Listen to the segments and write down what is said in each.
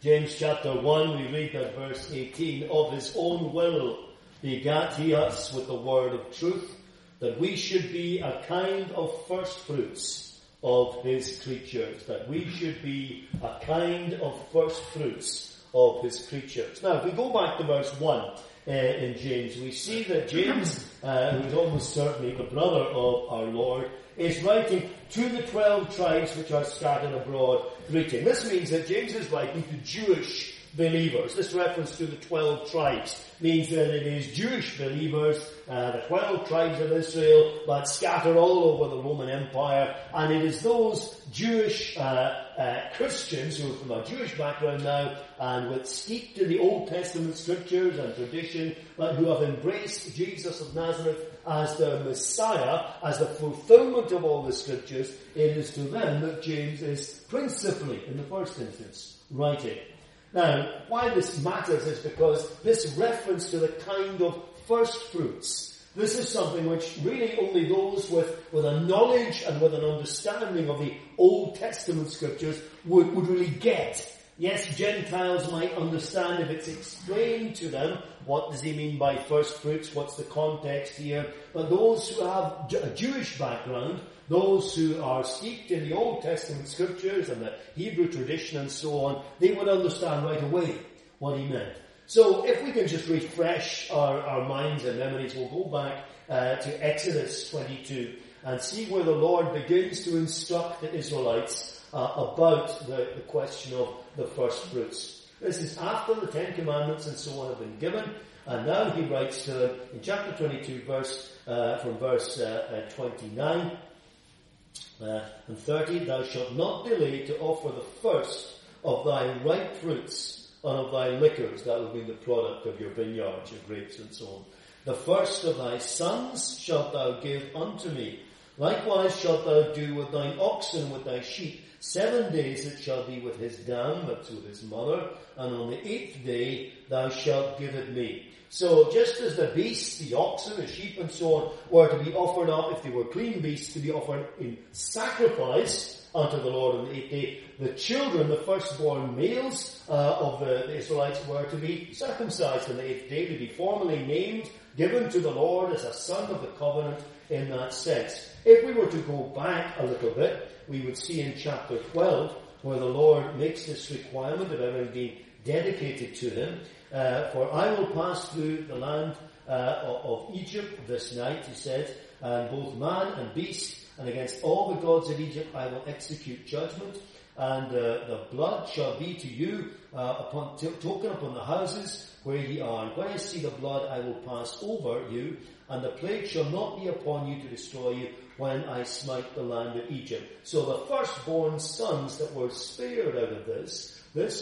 James chapter 1, we read that verse 18, of his own will begat he us with the word of truth, that we should be a kind of first fruits of his creatures. That we should be a kind of first fruits of his creatures. Now, if we go back to verse 1 in James, we see that James, who is almost certainly the brother of our Lord, is writing to the 12 tribes which are scattered abroad, greeting. This means that James is writing to Jewish believers. This reference to the 12 tribes means that it is Jewish believers, the 12 tribes of Israel, but scattered all over the Roman Empire, and it is those Jewish Christians who are from a Jewish background now, and with steeped in the Old Testament scriptures and tradition, but who have embraced Jesus of Nazareth as their Messiah, as the fulfillment of all the scriptures. It is to them that James is principally, in the first instance, writing. Now, why this matters is because this reference to the kind of first fruits, this is something which really only those with a knowledge and with an understanding of the Old Testament scriptures would really get. Yes, Gentiles might understand if it's explained to them. What does he mean by first fruits? What's the context here? But those who have a Jewish background, those who are steeped in the Old Testament scriptures and the Hebrew tradition and so on, they would understand right away what he meant. So if we can just refresh our minds and memories, we'll go back to Exodus 22 and see where the Lord begins to instruct the Israelites about the question of the first fruits. This is after the Ten Commandments and so on have been given, and now he writes to them in chapter 22, from verse 29 and 30, thou shalt not delay to offer the first of thy ripe fruits and of thy liquors, that will be the product of your vineyards, your grapes and so on. The first of thy sons shalt thou give unto me. Likewise shalt thou do with thine oxen, with thy sheep. 7 days it shall be with his dam, that's with his mother, and on the 8th day thou shalt give it me. So just as the beasts, the oxen, the sheep and so on, were to be offered up, if they were clean beasts, to be offered in sacrifice unto the Lord on the 8th day, the children, the firstborn males of the Israelites, were to be circumcised on the 8th day, to be formally named, given to the Lord as a son of the covenant in that sense. If we were to go back a little bit, we would see in chapter 12 where the Lord makes this requirement of everything being dedicated to him. For I will pass through the land of Egypt this night, he said, and both man and beast, and against all the gods of Egypt I will execute judgment, and the blood shall be to you token upon the houses where ye are. And when I see the blood, I will pass over you, and the plague shall not be upon you to destroy you when I smite the land of Egypt. So the firstborn sons that were spared out of this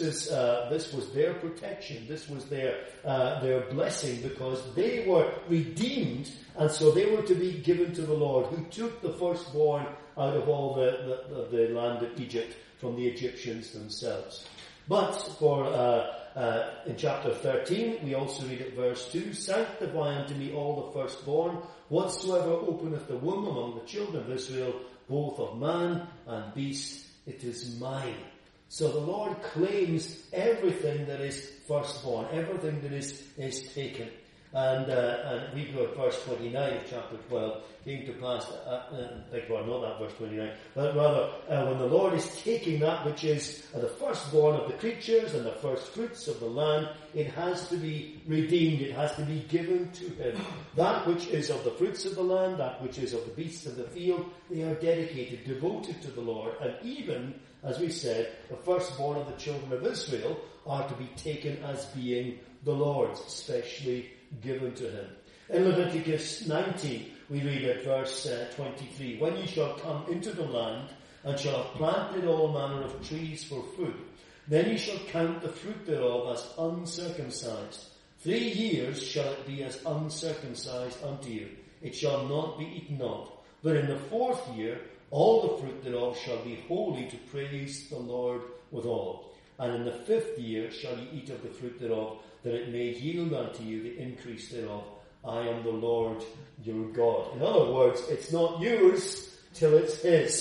was their protection. This was their blessing, because they were redeemed, and so they were to be given to the Lord, who took the firstborn out of all the land of Egypt from the Egyptians themselves. But for in chapter 13, we also read at verse 2, sanctify unto me all the firstborn, whatsoever openeth the womb among the children of Israel, both of man and beast, it is mine. So the Lord claims everything that is firstborn, everything that is taken. And we go at verse 29 of chapter 12, came to pass, not that verse 29, but rather when the Lord is taking that which is the firstborn of the creatures and the first fruits of the land, it has to be redeemed, it has to be given to him. That which is of the fruits of the land, that which is of the beasts of the field, they are dedicated, devoted to the Lord. And even, as we said, the firstborn of the children of Israel are to be taken as being the Lord's, especially given to him. In Leviticus 19, we read at verse 23, when ye shall come into the land, and shall have planted all manner of trees for food, then ye shall count the fruit thereof as uncircumcised. 3 years shall it be as uncircumcised unto you. It shall not be eaten of. But in the 4th year, all the fruit thereof shall be holy to praise the Lord withal. And in the 5th year shall ye eat of the fruit thereof, that it may yield unto you the increase thereof. I am the Lord your God. In other words, it's not yours till it's his.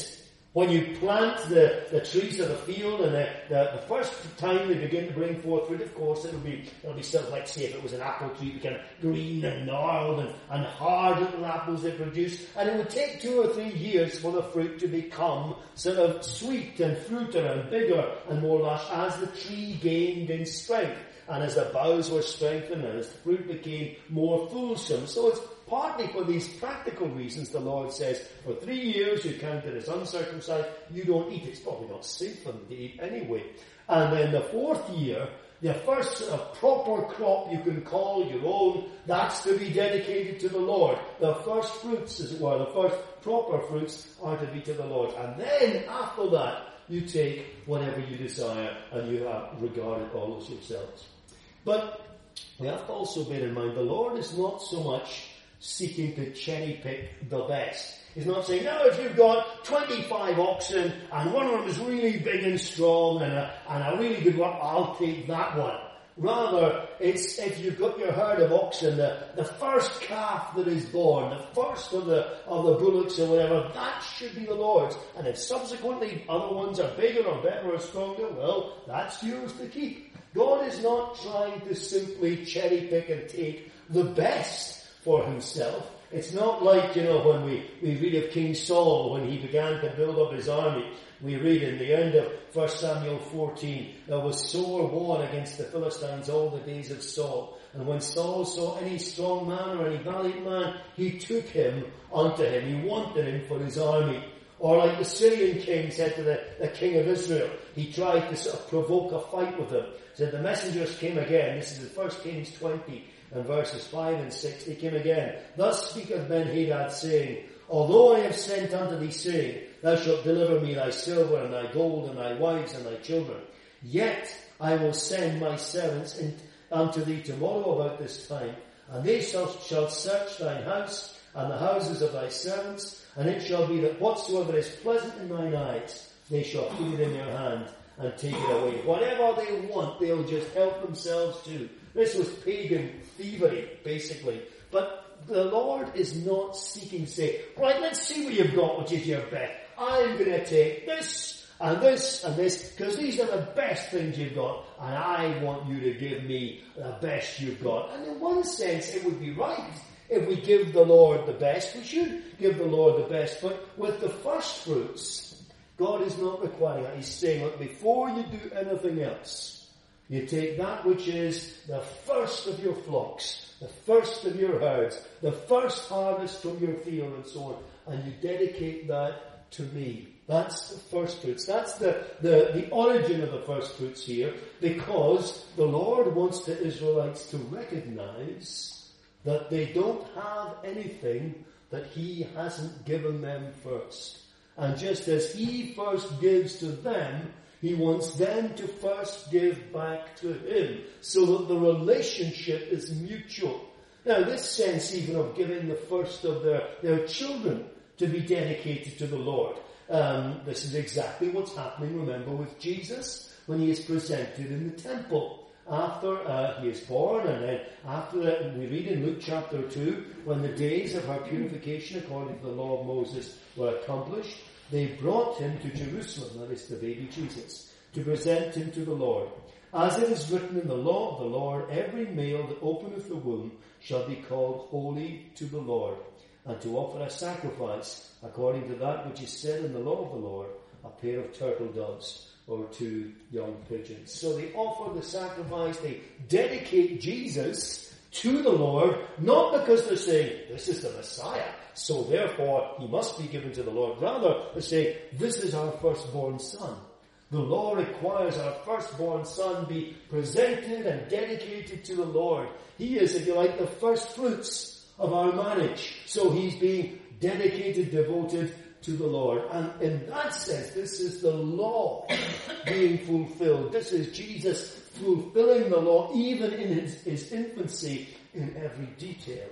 When you plant the trees of the field, and the first time they begin to bring forth fruit, of course, it'll be sort of like, say, if it was an apple tree, it kind of green and gnarled and hard little apples they produce. And it would take 2 or 3 years for the fruit to become sort of sweet and fruiter and bigger and more lush as the tree gained in strength. And as the boughs were strengthened and as the fruit became more fulsome. So it's partly for these practical reasons the Lord says, for 3 years you count it as uncircumcised, you don't eat. It's probably not safe for them to eat anyway. And then the 4th year, the first sort of proper crop you can call your own, that's to be dedicated to the Lord. The first fruits, as it were, the first proper fruits are to be to the Lord. And then after that, you take whatever you desire and you have regarded all as yourselves. But we have to also bear in mind the Lord is not so much seeking to cherry pick the best. He's not saying, now if you've got 25 oxen and one of them is really big and strong and a really good one, I'll take that one. Rather, it's if you've got your herd of oxen, the first calf that is born, the first of the bullocks or whatever, that should be the Lord's. And if subsequently other ones are bigger or better or stronger, well, that's yours to keep. God is not trying to simply cherry pick and take the best for himself. It's not like, when we read of King Saul, when he began to build up his army. We read in the end of 1 Samuel 14, there was sore war against the Philistines all the days of Saul. And when Saul saw any strong man or any valiant man, he took him unto him. He wanted him for his army. Or like the Syrian king said to the king of Israel, he tried to sort of provoke a fight with him. Said the messengers came again. This is in 1 Kings 20 and verses 5 and 6. They came again. Thus speaketh Ben-Hadad, saying, although I have sent unto thee, saying, thou shalt deliver me thy silver and thy gold and thy wives and thy children, yet I will send my servants unto thee tomorrow about this time, and they shall search thine house and the houses of thy servants, and it shall be that whatsoever is pleasant in thine eyes, they shall put it in your hand and take it away. Whatever they want, they'll just help themselves to. This was pagan thievery, basically. But the Lord is not seeking to say, right, let's see what you've got, which is your best. I'm going to take this and this and this, because these are the best things you've got, and I want you to give me the best you've got. And in one sense, it would be right. If we give the Lord the best, we should give the Lord the best. But with the first fruits, God is not requiring that. He's saying, look, before you do anything else, you take that which is the first of your flocks, the first of your herds, the first harvest from your field and so on, and you dedicate that to me. That's the first fruits. That's the origin of the first fruits here, because the Lord wants the Israelites to recognize that they don't have anything that he hasn't given them first. And just as he first gives to them, he wants them to first give back to him, so that the relationship is mutual. Now, this sense even of giving the first of their children to be dedicated to the Lord. This is exactly what's happening, remember, with Jesus when he is presented in the temple. After he is born, and then after that, we read in Luke chapter 2, when the days of her purification according to the law of Moses were accomplished, they brought him to Jerusalem, that is the baby Jesus, to present him to the Lord. As it is written in the law of the Lord, every male that openeth the womb shall be called holy to the Lord, and to offer a sacrifice according to that which is said in the law of the Lord, a pair of turtle doves or 2 young pigeons. So they offer the sacrifice, they dedicate Jesus to the Lord, not because they're saying, this is the Messiah, so therefore he must be given to the Lord. Rather, they say, this is our firstborn son. The law requires our firstborn son be presented and dedicated to the Lord. He is, if you like, the first fruits of our marriage. So he's being dedicated, devoted to the Lord. And in that sense, this is the law being fulfilled. This is Jesus fulfilling the law, even in his infancy, in every detail.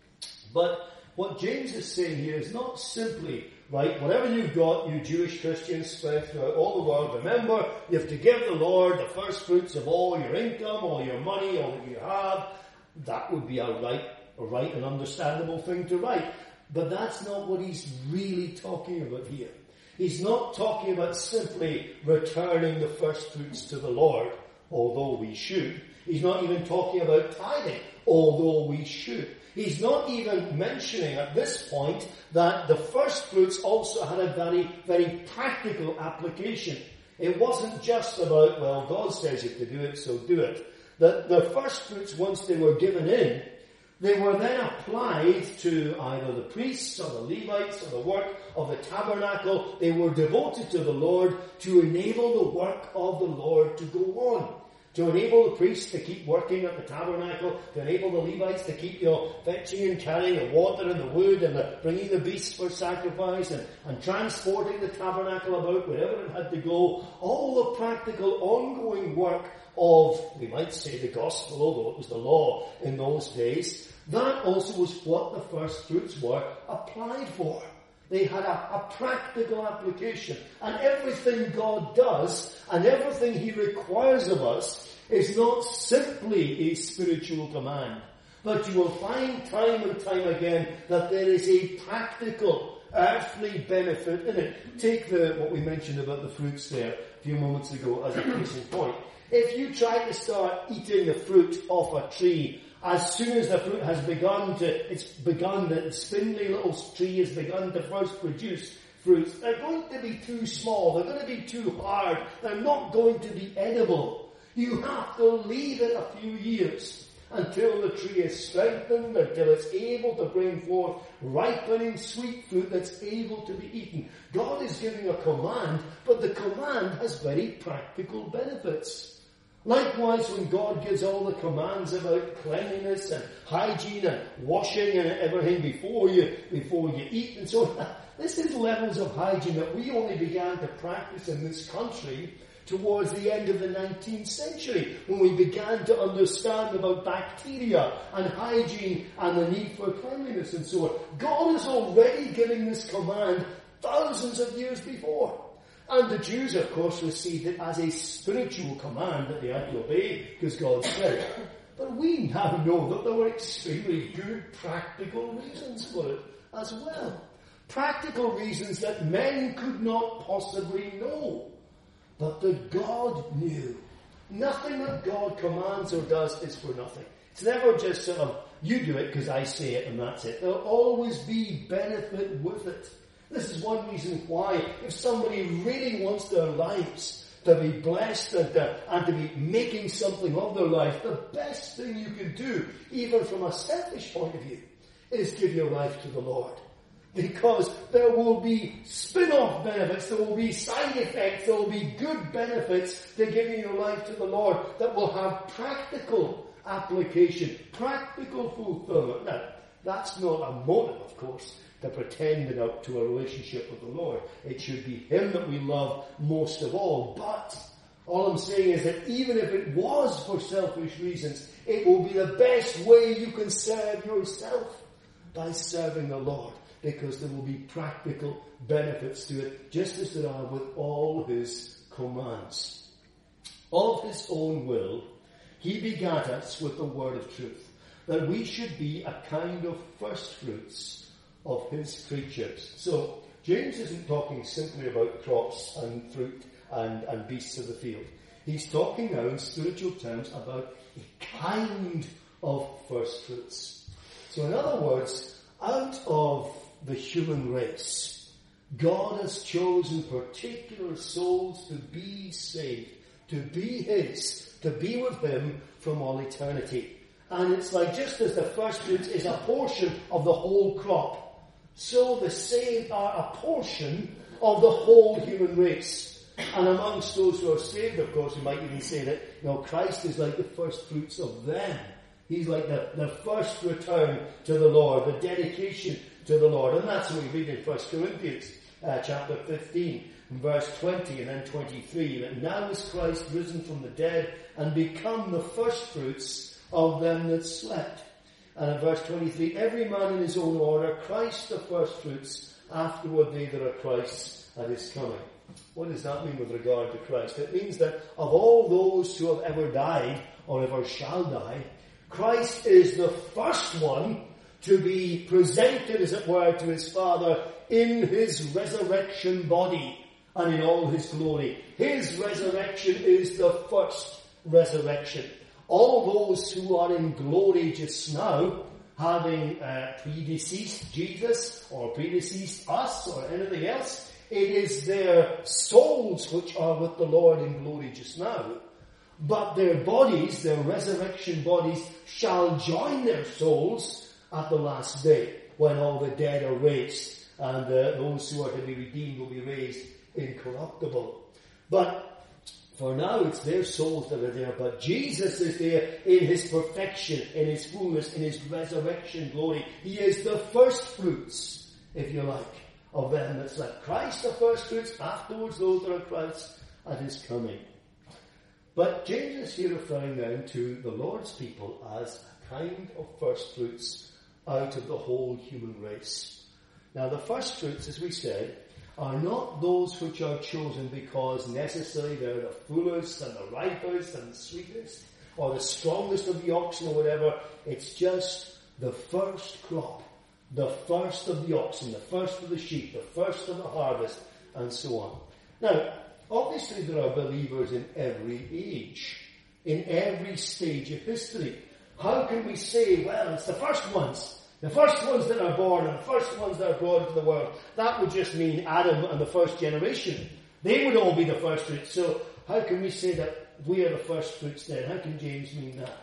But what James is saying here is not simply, right, whatever you've got, you Jewish Christians spread throughout all the world, remember, you have to give the Lord the first fruits of all your income, all your money, all that you have. That would be a right and understandable thing to write. But that's not what he's really talking about here. He's not talking about simply returning the first fruits to the Lord, although we should. He's not even talking about tithing, although we should. He's not even mentioning at this point that the first fruits also had a very, very practical application. It wasn't just about, well, God says you to do it, so do it. The first fruits, once they were given in, they were then applied to either the priests or the Levites or the work of the tabernacle. They were devoted to the Lord to enable the work of the Lord to go on. To enable the priests to keep working at the tabernacle, to enable the Levites to keep, fetching and carrying the water and the wood and bringing the beasts for sacrifice and transporting the tabernacle about wherever it had to go. All the practical ongoing work of, we might say, the gospel, although it was the law in those days. That also was what the first fruits were applied for. They had a practical application. And everything God does and everything He requires of us is not simply a spiritual command. But you will find time and time again that there is a practical, earthly benefit in it. Take what we mentioned about the fruits there a few moments ago as a case in point. If you try to start eating the fruit off a tree, as soon as the fruit has the spindly little tree has begun to first produce fruits, they're going to be too small, they're going to be too hard, they're not going to be edible. You have to leave it a few years until the tree is strengthened, until it's able to bring forth ripening sweet fruit that's able to be eaten. God is giving a command, but the command has very practical benefits. Likewise, when God gives all the commands about cleanliness and hygiene and washing and everything before you eat and so on, this is levels of hygiene that we only began to practice in this country towards the end of the 19th century, when we began to understand about bacteria and hygiene and the need for cleanliness and so on. God is already giving this command thousands of years before. And the Jews, of course, received it as a spiritual command that they had to obey, because God said it. But we now know that there were extremely good practical reasons for it as well. Practical reasons that men could not possibly know, but that God knew. Nothing that God commands or does is for nothing. It's never just sort of, you do it because I say it and that's it. There'll always be benefit with it. This is one reason why, if somebody really wants their lives to be blessed and to be making something of their life, the best thing you can do, even from a selfish point of view, is give your life to the Lord. Because there will be spin-off benefits, there will be side effects, there will be good benefits to giving your life to the Lord that will have practical application, practical fulfillment. Now, that's not a motive, of course, to pretend up to a relationship with the Lord. It should be Him that we love most of all. But all I'm saying is that even if it was for selfish reasons, it will be the best way you can serve yourself, by serving the Lord, because there will be practical benefits to it, just as there are with all His commands. Of His own will, He begat us with the word of truth, that we should be a kind of first fruits of His creatures. So, James isn't talking simply about crops and fruit and beasts of the field. He's talking now in spiritual terms about a kind of first fruits. So in other words, out of the human race, God has chosen particular souls to be saved, to be His, to be with Him from all eternity. And it's like, just as the first fruits is a portion of the whole crop, so the saved are a portion of the whole human race. And amongst those who are saved, of course, we might even say that, Christ is like the first fruits of them. He's like the first return to the Lord, the dedication to the Lord. And that's what we read in 1 Corinthians chapter 15, verse 20 and then 23. That now is Christ risen from the dead and become the first fruits of them that slept. And in verse 23, every man in his own order, Christ the first fruits, afterward they that are Christ's at His coming. What does that mean with regard to Christ? It means that of all those who have ever died, or ever shall die, Christ is the first one to be presented, as it were, to his Father in his resurrection body and in all his glory. His resurrection is the first resurrection. All those who are in glory just now, having predeceased Jesus or predeceased us or anything else, it is their souls which are with the Lord in glory just now. But their bodies, their resurrection bodies, shall join their souls at the last day, when all the dead are raised, and those who are to be redeemed will be raised incorruptible. But for now it's their souls that are there, but Jesus is there in his perfection, in his fullness, in his resurrection glory. He is the first fruits, if you like, of them that slept. Christ the first fruits, afterwards those that are Christ at his coming. But James is here referring then to the Lord's people as a kind of first fruits out of the whole human race. Now the first fruits, as we said, are not those which are chosen because necessarily they're the fullest and the ripest and the sweetest or the strongest of the oxen or whatever. It's just the first crop, the first of the oxen, the first of the sheep, the first of the harvest, and so on. Now, obviously there are believers in every age, in every stage of history. How can we say, well, it's the first ones that are born and the first ones that are brought into the world? That would just mean Adam and the first generation. They would all be the first fruits. So how can we say that we are the first fruits then? How can James mean that?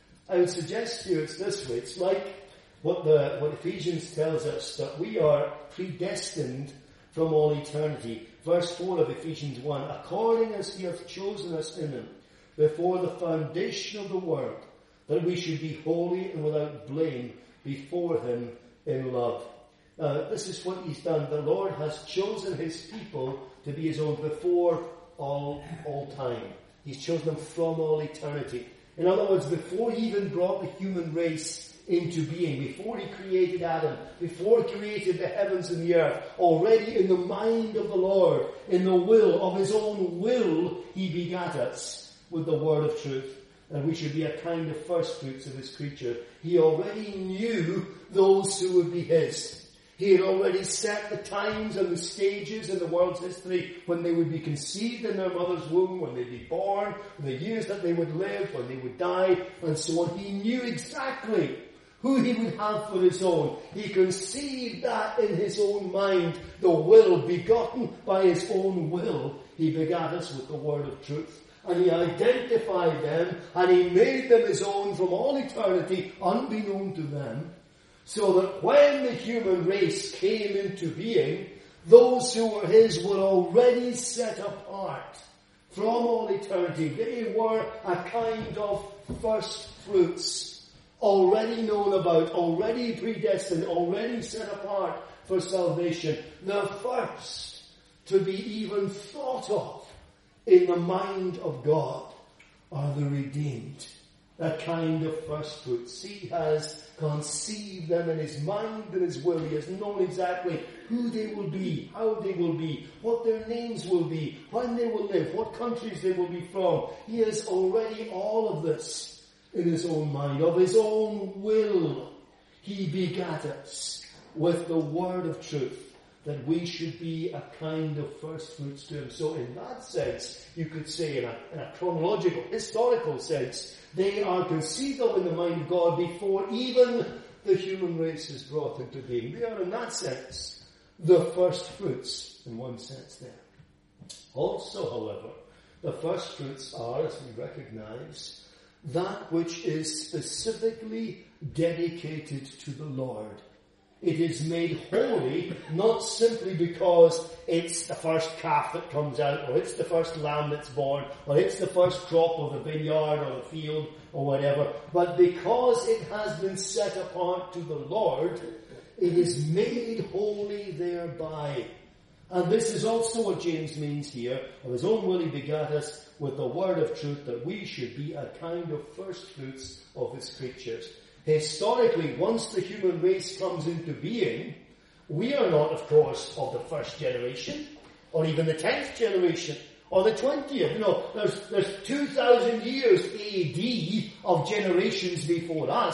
I would suggest to you it's this way. It's like what Ephesians tells us, that we are predestined from all eternity. Verse 4 of Ephesians 1, according as he hath chosen us in him before the foundation of the world, that we should be holy and without blame before him in love. This is what he's done. The Lord has chosen his people to be his own before all time. He's chosen them from all eternity. In other words, before he even brought the human race into being, before he created Adam, before he created the heavens and the earth, already in the mind of the Lord, in the will of his own will, he begat us with the word of truth. And we should be a kind of first fruits of his creature. He already knew those who would be his. He had already set the times and the stages in the world's history when they would be conceived in their mother's womb, when they'd be born, the years that they would live, when they would die, and so on. He knew exactly who he would have for his own. He conceived that in his own mind, the will, begotten by his own will. He begat us with the word of truth. And he identified them, and he made them his own from all eternity, unbeknown to them, so that when the human race came into being, those who were his were already set apart from all eternity. They were a kind of first fruits, already known about, already predestined, already set apart for salvation. The first to be even thought of in the mind of God are the redeemed, a kind of first fruits. He has conceived them in his mind and his will. He has known exactly who they will be, how they will be, what their names will be, when they will live, what countries they will be from. He has already all of this in his own mind. Of his own will, he begat us with the word of truth, that we should be a kind of first fruits to him. So in that sense, you could say, in a chronological, historical sense, they are conceived of in the mind of God before even the human race is brought into being. They are in that sense the first fruits, in one sense there. Also, however, the first fruits are, as we recognize, that which is specifically dedicated to the Lord. It is made holy, not simply because it's the first calf that comes out, or it's the first lamb that's born, or it's the first crop of the vineyard or the field or whatever, but because it has been set apart to the Lord, it is made holy thereby. And this is also what James means here. Of his own will he begat us with the word of truth, that we should be a kind of first fruits of his creatures. Historically, once the human race comes into being, we are not, of course, of the first generation, or even the 10th generation, or the 20th. There's 2,000 years AD of generations before us,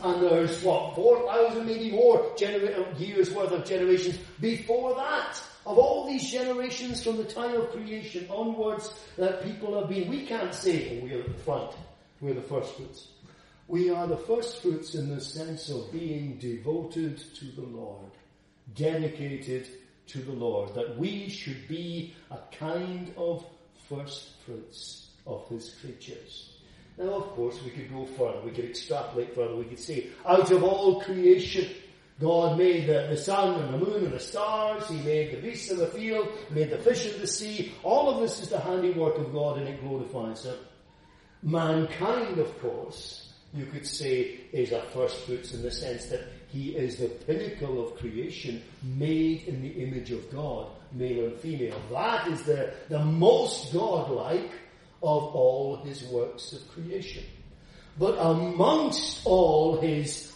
And there's, 4,000, maybe more years worth of generations before that. Of all these generations from the time of creation onwards that people have been, we can't say, we're at the front, we're the first fruits. We are the first fruits in the sense of being devoted to the Lord, dedicated to the Lord, that we should be a kind of first fruits of his creatures. Now, of course, we could go further, we could extrapolate further, we could say, out of all creation, God made the sun and the moon and the stars, he made the beasts of the field, he made the fish of the sea. All of this is the handiwork of God and it glorifies him. Mankind, of course, you could say, is our first fruits in the sense that he is the pinnacle of creation, made in the image of God, male and female. That is the most God-like of all his works of creation. But amongst all his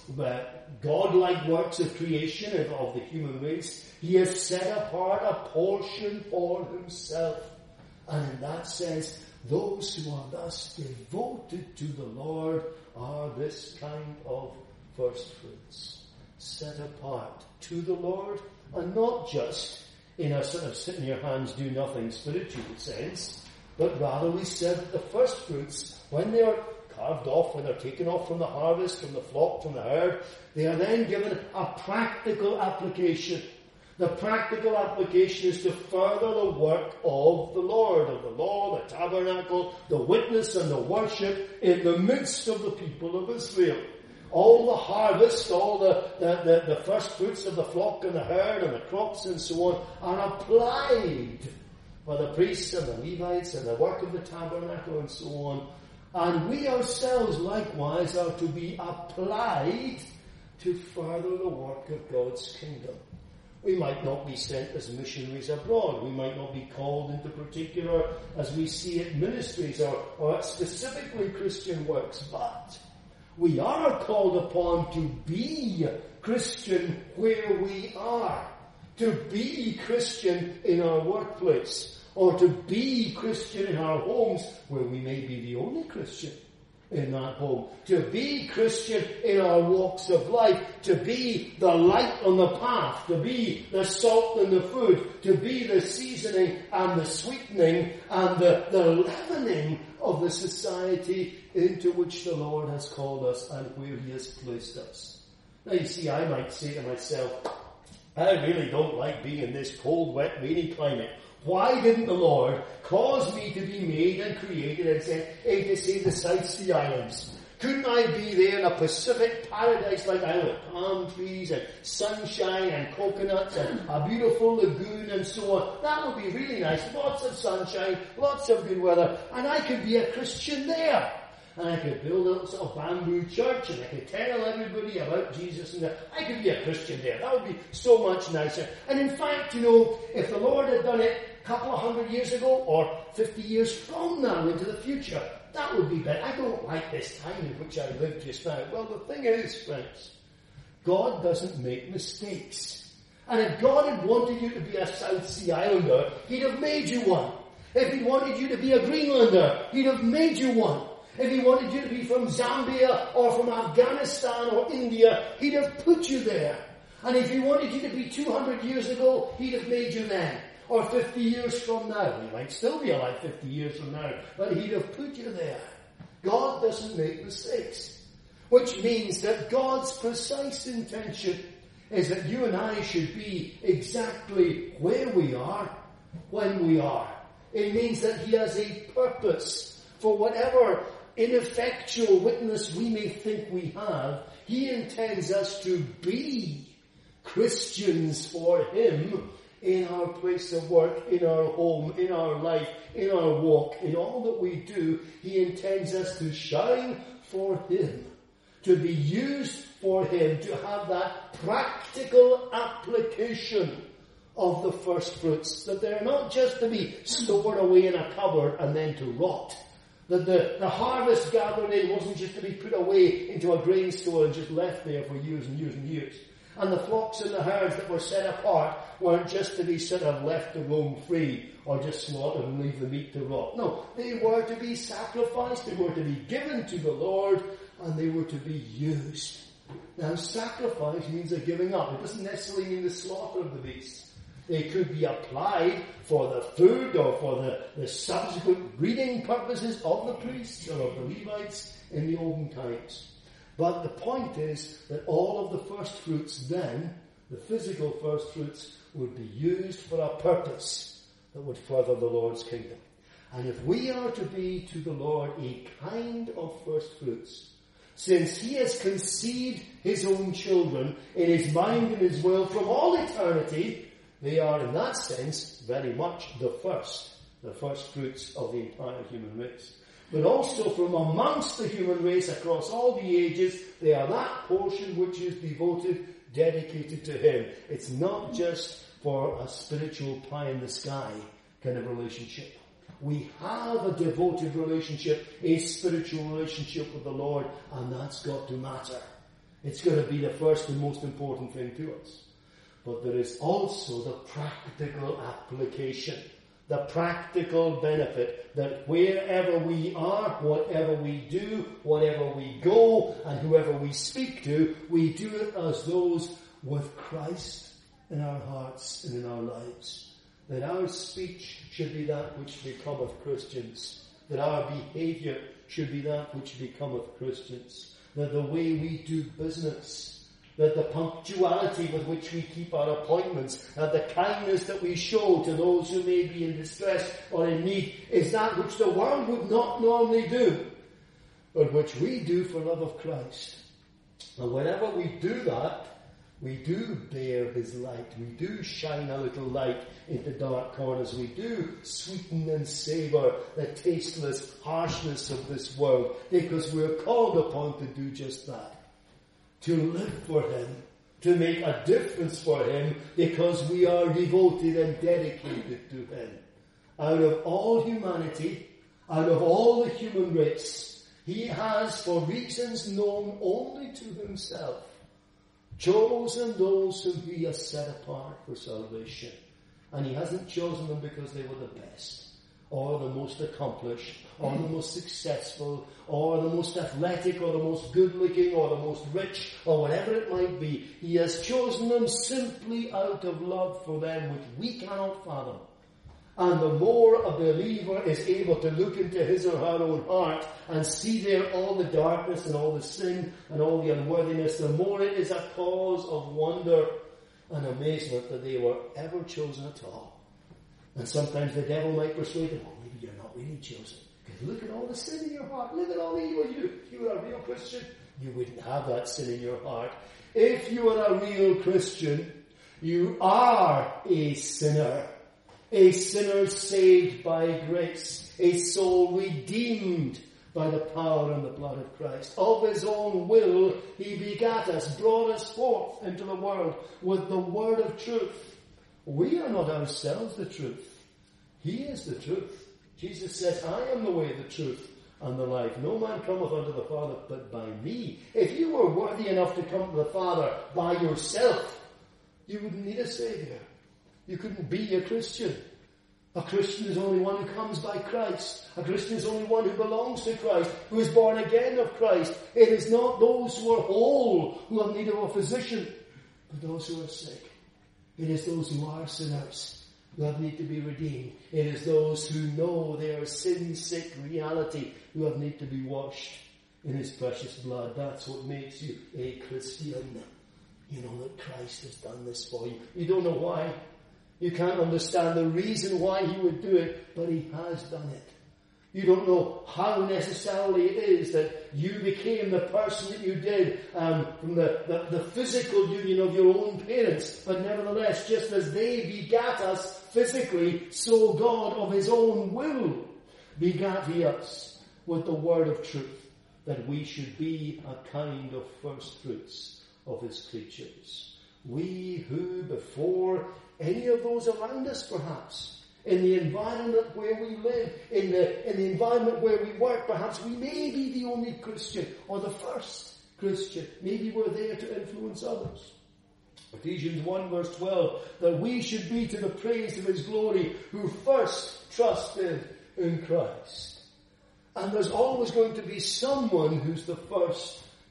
God-like works of creation of the human race, he has set apart a portion for himself. And in that sense, those who are thus devoted to the Lord are this kind of first fruits, set apart to the Lord, and not just in a sort of sit in your hands, do nothing spiritual sense, but rather we said that the first fruits, when they are carved off, when they're taken off from the harvest, from the flock, from the herd, they are then given a practical application. The practical application is to further the work of the Lord, of the law, the tabernacle, the witness and the worship in the midst of the people of Israel. All the harvest, all the first fruits of the flock and the herd and the crops and so on are applied by the priests and the Levites and the work of the tabernacle and so on. And we ourselves likewise are to be applied to further the work of God's kingdom. We might not be sent as missionaries abroad. We might not be called into particular, as we see it, ministries or specifically Christian works. But we are called upon to be Christian where we are. To be Christian in our workplace. Or to be Christian in our homes, where we may be the only Christian in that home. To be Christian in our walks of life. To be the light on the path. To be the salt in the food. To be the seasoning and the sweetening and the leavening of the society into which the Lord has called us and where he has placed us. Now you see, I might say to myself, I really don't like being in this cold, wet, rainy climate. Why didn't the Lord cause me to be made and created and sent to see the South Sea Islands? Couldn't I be there in a Pacific paradise like island with palm trees and sunshine and coconuts and a beautiful lagoon and so on? That would be really nice. Lots of sunshine, lots of good weather, and I could be a Christian there. And I could build a sort of bamboo church and I could tell everybody about Jesus and I could be a Christian there. That would be so much nicer. And in fact, if the Lord had done it a couple of 100 years ago or 50 years from now into the future, that would be better. I don't like this time in which I live just now. Well, the thing is, friends, God doesn't make mistakes. And if God had wanted you to be a South Sea Islander, he'd have made you one. If he wanted you to be a Greenlander, he'd have made you one. If he wanted you to be from Zambia or from Afghanistan or India, he'd have put you there. And if he wanted you to be 200 years ago, he'd have made you then. Or 50 years from now. You might still be alive 50 years from now, but he'd have put you there. God doesn't make mistakes. Which means that God's precise intention is that you and I should be exactly where we are, when we are. It means that he has a purpose for whatever ineffectual witness we may think we have. He intends us to be Christians for him in our place of work, in our home, in our life, in our walk, in all that we do. He intends us to shine for him, to be used for him, to have that practical application of the first fruits, that they're not just to be stored away in a cupboard and then to rot. That the harvest gathered in wasn't just to be put away into a grain store and just left there for years and years and years. And the flocks and the herds that were set apart weren't just to be sort of left to roam free or just slaughtered and leave the meat to rot. No, they were to be sacrificed, they were to be given to the Lord, and they were to be used. Now, sacrifice means a giving up. It doesn't necessarily mean the slaughter of the beast. It could be applied for the food or for the subsequent breeding purposes of the priests or of the Levites in the olden times. But the point is that all of the first fruits then, the physical first fruits, would be used for a purpose that would further the Lord's kingdom. And if we are to be to the Lord a kind of first fruits, since he has conceived his own children in his mind and his will from all eternity, they are in that sense very much the first fruits of the entire human race. But also from amongst the human race across all the ages, they are that portion which is devoted, dedicated to him. It's not just for a spiritual pie in the sky kind of relationship. We have a devoted relationship, a spiritual relationship with the Lord, and that's got to matter. It's going to be the first and most important thing to us. But there is also the practical application, the practical benefit that wherever we are, whatever we do, whatever we go, and whoever we speak to, we do it as those with Christ in our hearts and in our lives. That our speech should be that which becometh Christians. That our behaviour should be that which becometh Christians. That the way we do business, that the punctuality with which we keep our appointments, that the kindness that we show to those who may be in distress or in need is that which the world would not normally do, but which we do for love of Christ. And whenever we do that, we do bear his light. We do shine a little light into dark corners. We do sweeten and savour the tasteless harshness of this world, because we're called upon to do just that. To live for him, to make a difference for him, because we are devoted and dedicated to him. Out of all humanity, out of all the human race, he has, for reasons known only to himself, chosen those whom he has set apart for salvation. And he hasn't chosen them because they were the best, or the most accomplished, or the most successful, or the most athletic, or the most good-looking, or the most rich, or whatever it might be. He has chosen them simply out of love for them, which we cannot fathom. And the more a believer is able to look into his or her own heart and see there all the darkness and all the sin and all the unworthiness, the more it is a cause of wonder and amazement that they were ever chosen at all. And sometimes the devil might persuade them, well, maybe you're not really chosen. Because look at all the sin in your heart. Look at all the evil. You were a real Christian, you wouldn't have that sin in your heart. If you are a real Christian, you are a sinner. A sinner saved by grace. A soul redeemed by the power and the blood of Christ. Of his own will, he begat us, brought us forth into the world with the word of truth. We are not ourselves the truth. He is the truth. Jesus said, I am the way, the truth, and the life. No man cometh unto the Father but by me. If you were worthy enough to come to the Father by yourself, you wouldn't need a Saviour. You couldn't be a Christian. A Christian is only one who comes by Christ. A Christian is only one who belongs to Christ, who is born again of Christ. It is not those who are whole who have need of a physician, but those who are sick. It is those who are sinners who have need to be redeemed. It is those who know their sin-sick reality who have need to be washed in his precious blood. That's what makes you a Christian. You know that Christ has done this for you. You don't know why. You can't understand the reason why he would do it, but he has done it. You don't know how necessarily it is that you became the person that you did from the physical union of your own parents. But nevertheless, just as they begat us physically, so God of his own will begat he us with the word of truth, that we should be a kind of first fruits of his creatures. We who before any of those around us perhaps, in the environment where we live, in the environment where we work, perhaps we may be the only Christian or the first Christian. Maybe we're there to influence others. Ephesians 1 verse 12, that we should be to the praise of his glory who first trusted in Christ. And there's always going to be someone who's the first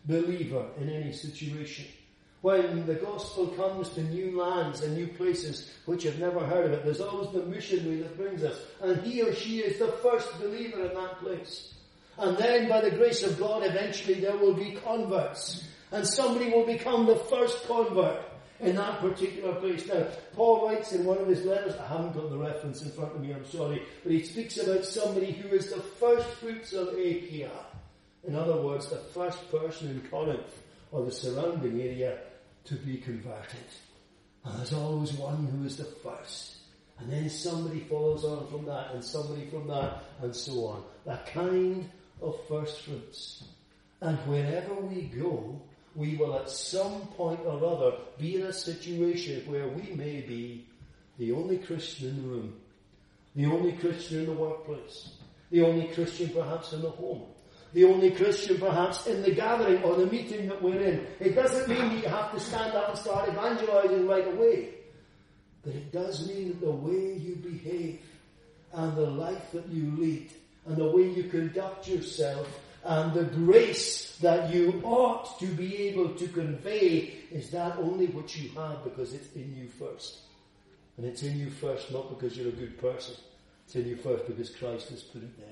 believer in any situation. When the gospel comes to new lands and new places which have never heard of it, there's always the missionary that brings us. And he or she is the first believer in that place. And then by the grace of God, eventually there will be converts. And somebody will become the first convert in that particular place. Now, Paul writes in one of his letters, I haven't got the reference in front of me, I'm sorry, but he speaks about somebody who is the first fruits of Achaia. In other words, the first person in Corinth or the surrounding area to be converted. And there's always one who is the first. And then somebody follows on from that, and somebody from that, and so on. That kind of first fruits. And wherever we go, we will at some point or other be in a situation where we may be the only Christian in the room, the only Christian in the workplace, the only Christian perhaps in the home, the only Christian perhaps in the gathering or the meeting that we're in. It doesn't mean that you have to stand up and start evangelizing right away. But it does mean that the way you behave and the life that you lead and the way you conduct yourself and the grace that you ought to be able to convey is that only which you have because it's in you first. And it's in you first not because you're a good person. It's in you first because Christ has put it there.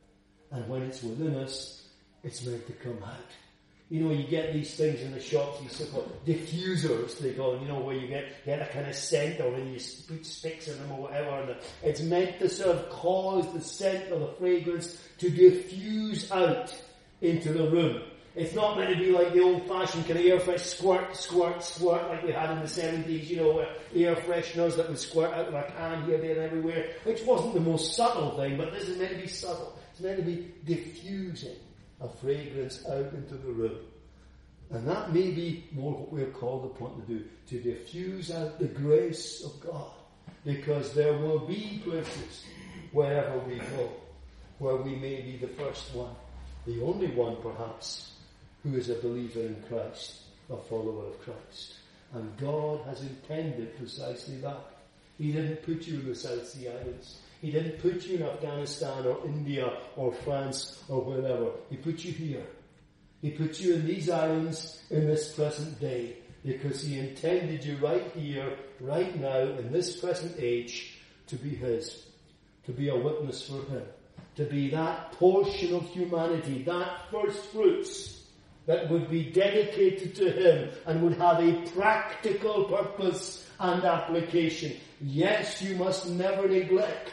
And when it's within us, it's meant to come out. You know, you get these things in the shops, these so-called diffusers, they call them, you know, where you get a kind of scent or when you put sticks in them or whatever, and it's meant to sort of cause the scent or the fragrance to diffuse out into the room. It's not meant to be like the old-fashioned kind of air fresh squirt, squirt, squirt like we had in the 70s, you know, where air fresheners that would squirt out of a can here, there and everywhere, which wasn't the most subtle thing, but this is meant to be subtle. It's meant to be diffusing a fragrance out into the room. And that may be more what we're called upon to do, to diffuse out the grace of God. Because there will be places, wherever we go, where we may be the first one, the only one perhaps, who is a believer in Christ, a follower of Christ. And God has intended precisely that. He didn't put you in the South Sea Islands. He didn't put you in Afghanistan or India or France or wherever. He put you here. He put you in these islands in this present day because He intended you right here, right now, in this present age, to be His, to be a witness for Him, to be that portion of humanity, that first fruits that would be dedicated to Him and would have a practical purpose and application. Yes, you must never neglect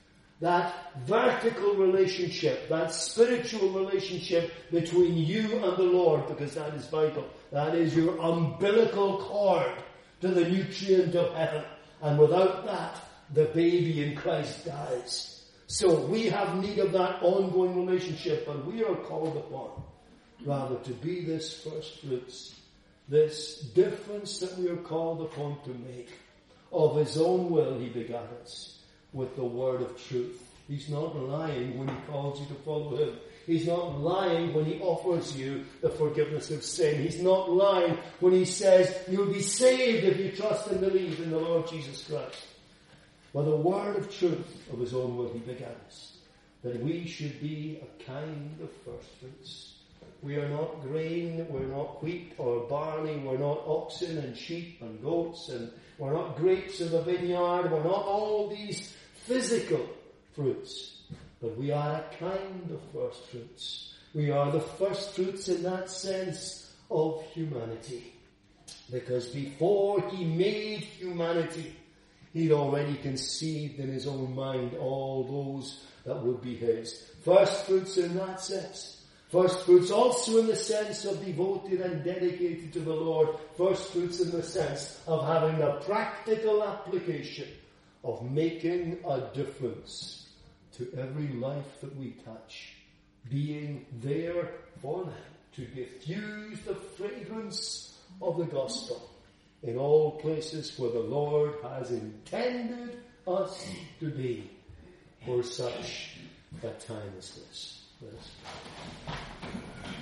that vertical relationship, that spiritual relationship between you and the Lord, because that is vital. That is your umbilical cord to the nutrient of heaven. And without that, the baby in Christ dies. So we have need of that ongoing relationship, and we are called upon, rather, to be this first fruits, this difference that we are called upon to make. Of His own will He begat us with the word of truth. He's not lying when He calls you to follow Him. He's not lying when He offers you the forgiveness of sin. He's not lying when He says you'll be saved if you trust and believe in the Lord Jesus Christ. By the word of truth of His own will He begat us, that we should be a kind of first fruits. We are not grain, we're not wheat or barley, we're not oxen and sheep and goats, and we're not grapes of a vineyard, we're not all these physical fruits, but we are a kind of first fruits. We are the first fruits in that sense of humanity. Because before He made humanity, He'd already conceived in His own mind all those that would be His. First fruits in that sense. First fruits also in the sense of devoted and dedicated to the Lord. First fruits in the sense of having the practical application of making a difference to every life that we touch. Being there for them to diffuse the fragrance of the gospel in all places where the Lord has intended us to be for such a time as this. Let us pray.